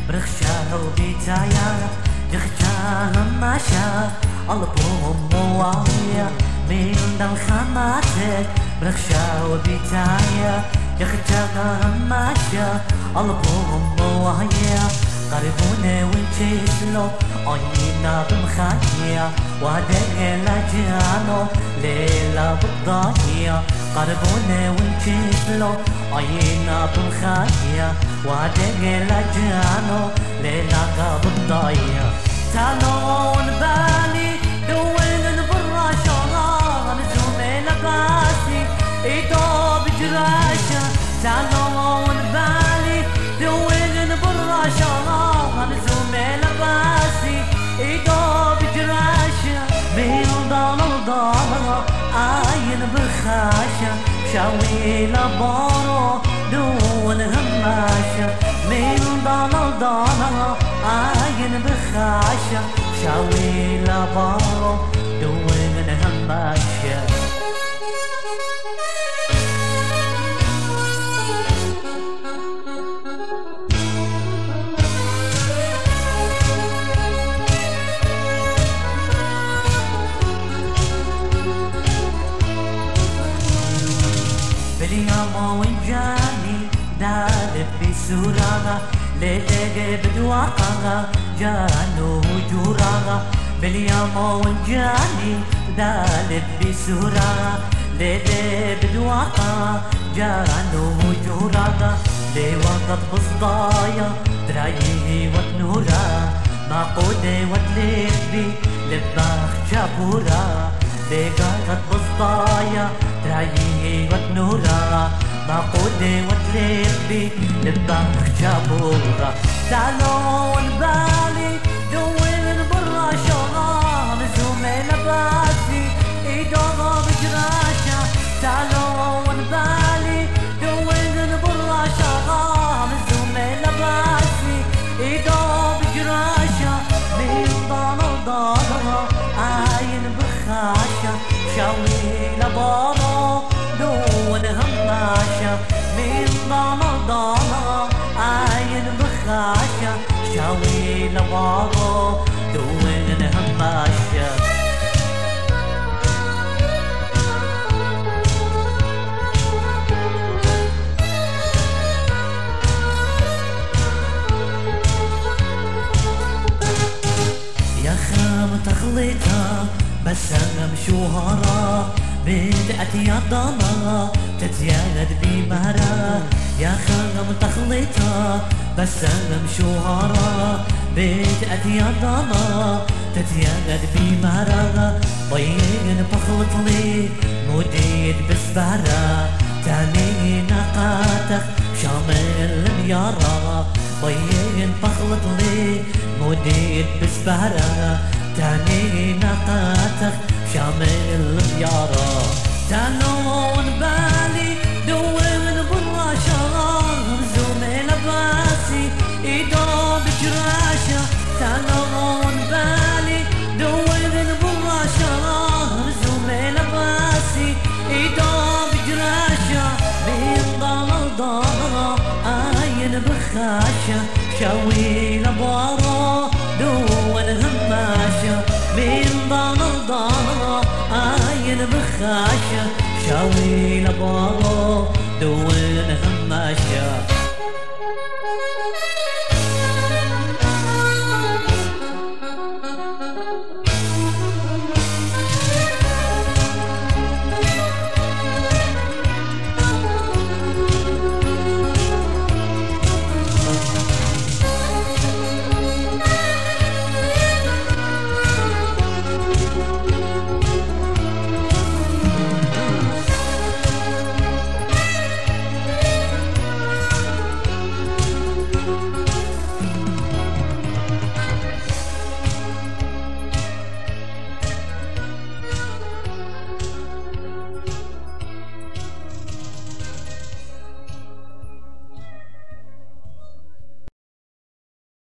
برخشاه وبيتايا يخشاه ماشا البوم موايا من الخماتك برخشاه وبيتايا يخشاه ماشا البوم موايا قربونا ونجيسلو عينا بمخايا وهدايا لجانو ليلة بالضايا قربونا ونجيسلو عينا بمخايا وهدايا لجانو ليلة بالضايا تعالون بالي دوين برا شغال زومي لباسي ايدو بجراشة تعالون بالي دوين برا شغال زومي لباسي ايدو بجراشة من ضل عاين بخاشة شاوي لبارو دون هماشة من ضل عاين بخاشة شاوي لبارو دون هماشة باليوم وجاني دالب بسوراغا ليلة بدواقا جانو جوراغا باليوم وجاني دالب بسوراغا ليلة بدواقا جانو جوراغا لوقت بصدايا درايه وتنورا ما قودي وتلبي لباخ جابورا لقاقت بصدايا درايه وتنورا ما قودي وتلبي لباخ جابورا تعالون بالي دوين برا شغال زومي لباسي ايدوغا بجراشة تعالون بالي دوين برا شغال زومي لباسي ايدوغا بجراشة من ضل عاين بخاشة شاوي لبارو دون هماشة من ضل عاين بخاشة شاوي لبارو دون هماشة يا خام تخليتها بس انا مشوهرة بدأت يا ضنا تتياغد بمهرة يا خام تخليتها بس انا مشوهرة بدأت يا ضنا تتياغد بمهرة ضيين بخلط لي مديد بسبارة تاني نقاتك شامل الميارة ضيين بخلط لي مديد بسبارة تاني نقاتك شامل الميارة تعالون بالي دوين برا شغال زومي لباسي ايدو بجراشة تعالون بالي دوين برا شغال زومي لباسي ايدو بجراشة بين ضل عاين بخاشة شاوي لبارو دون هماشة من ضل عاين بخاشة شاوي لبارو دون